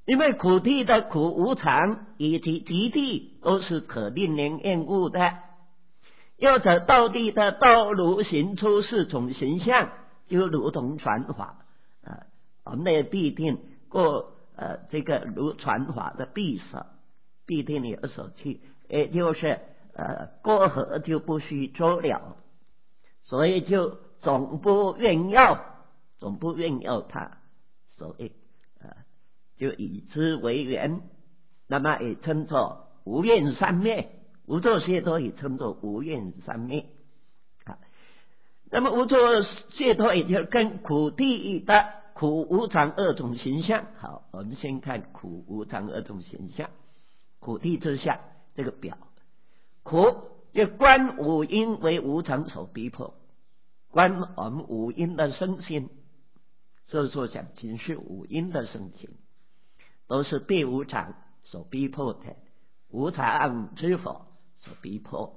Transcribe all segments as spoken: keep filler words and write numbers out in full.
因为苦地的苦无常以及极地都是可令人厌恶的，又者道地的道如行出四种形象，就如同传法，呃，我们也必定过呃这个如传法的闭塞，必定有所去，也就是呃过河就不须捉了，所以就总不愿要，总不愿要它，所以呃就以之为缘，那么也称作无愿三昧。无作解脱也称作无愿三昧啊。那么无作解脱也就跟苦地的苦无常二种形象。好，我们先看苦无常二种形象。苦地之下这个表，苦就观五阴为无常所逼迫，观我们五阴的身心，所以说讲情是五阴的身心，都是被无常所逼迫的，无常之否所逼迫。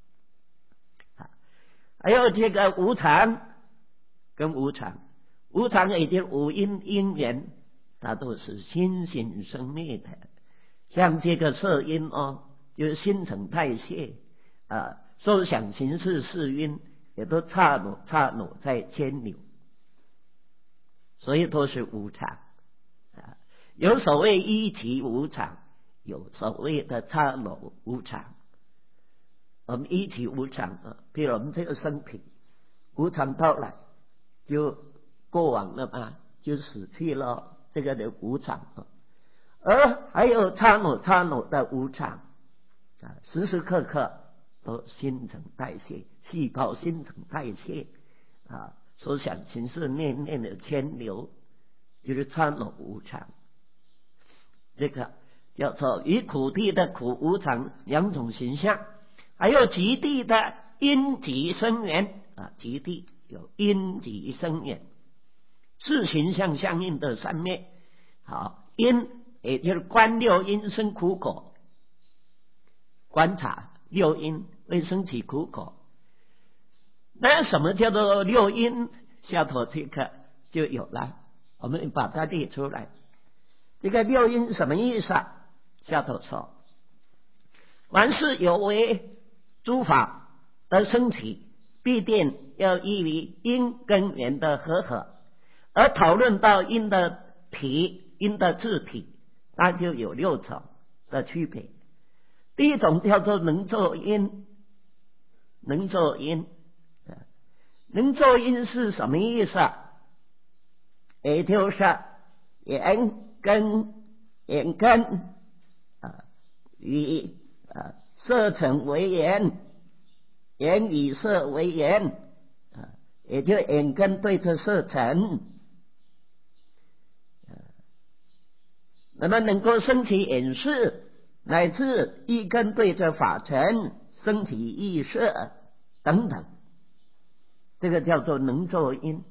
还有这个无常跟无常，无常也就是五阴因缘，它都是心性生灭的。像这个色阴哦，就是新陈代谢啊，受想行识四阴也都刹那刹那在牵扭，所以都是无常啊。有所谓一体无常，有所谓的刹那无常。我们一体无常啊，比如我们这个身体无常到来就过往了嘛，就死去了，这个的无常啊。而还有刹那刹那的无常啊，时时刻刻都新陈代谢，细胞新陈代谢啊，所想行识念念的牵流，就是刹那无常。这个叫做与苦地的苦无常两种形象。还有极地的因极生缘啊，极地有因极生缘，是形象相应的三昧。好，因也就是观六因生苦果，观察六因会生起苦果。那什么叫做六因？下头这个就有了，我们把它列出来。这个六因什么意思啊？下头说，凡是有为诸法的升起，必定要依于因跟缘的和合，而讨论到因的体、因的自体，那就有六种的区别。第一种叫做能作因，能作因，能作因是什么意思啊？也就是眼根、眼根啊与啊色尘为缘，眼与色为缘啊，也就眼根对着色尘，那么能够升起眼识，乃至一根对着法尘，升起意识等等，这个叫做能作因，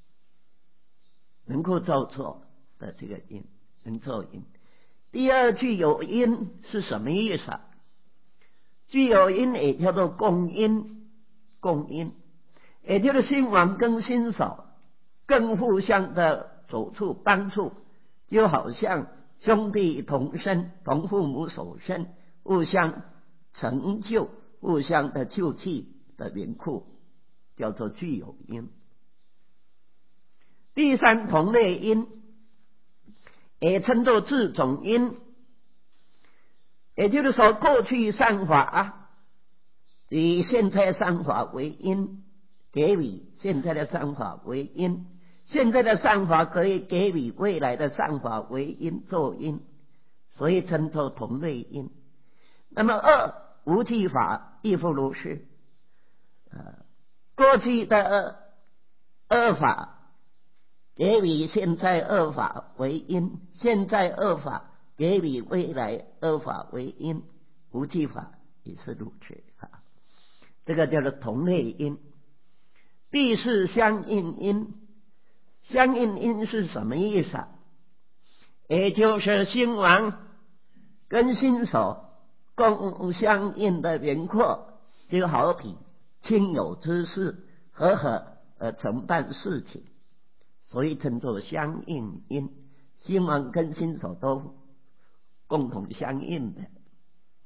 能够造作的这个因，能作因。第二句有因是什么意思啊？具有因也叫做共因，共因也就是心王跟心手更互相的走处帮助，就好像兄弟同生，同父母所生，互相成就，互相的救济的缘故，叫做具有因。第三同类因也称作自种因，也就是说过去善法啊，以现在善法为因，给予现在的善法为因，现在的善法可以给予未来的善法为因作因，所以称作同类因。那么二无记法亦复如是，呃，过去的恶法给予现在恶法为因，现在恶法给予未来恶法为因，无记法也是如此啊。这个叫做同类因。第四相应因，相应因是什么意思啊？也就是心王跟心所共相应的缘故，就好比亲友之事和合而承办事情，所以称作相应因。 新王跟新手都共同相应的。